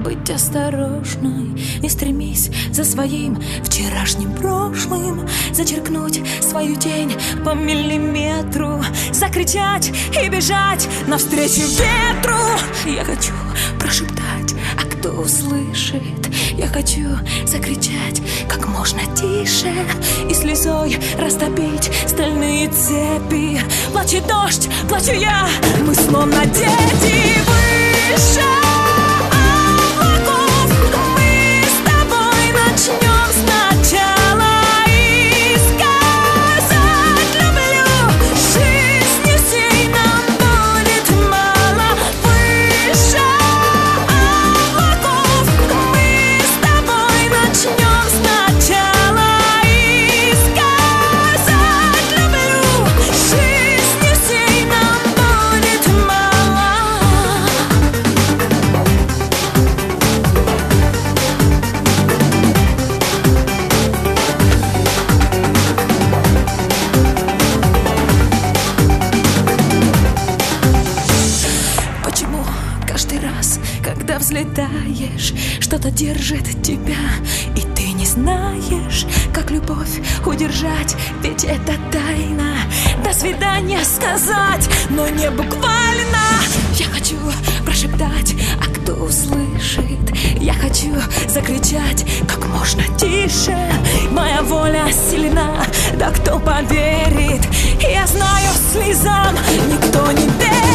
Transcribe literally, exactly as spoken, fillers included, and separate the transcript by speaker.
Speaker 1: быть осторожной. Не стремись за своим вчерашним прошлым зачеркнуть свою тень по миллиметру, закричать и бежать навстречу ветру. Я хочу прошептать, а кто услышит? Я хочу закричать как можно тише и слезой растопить стальные цепи. Плачет дождь, плачу я, мы словно дети выше облаков. Мы с тобой начнем сначала и сказать люблю. Жизни всей нам будет мало. Выше облаков мы с тобой начнем сначала и сказать люблю. Жизни всей нам будет мало. Почему каждый раз, когда взлетаешь, что-то держит тебя, и ты не знаешь, как любовь удержать? Ведь это тайна. До свидания сказать, но не буквально. Я хочу прошептать, а кто услышит? Я хочу закричать как можно тише. Моя воля сильна, да кто поверит? Я знаю, слезам никто не верит.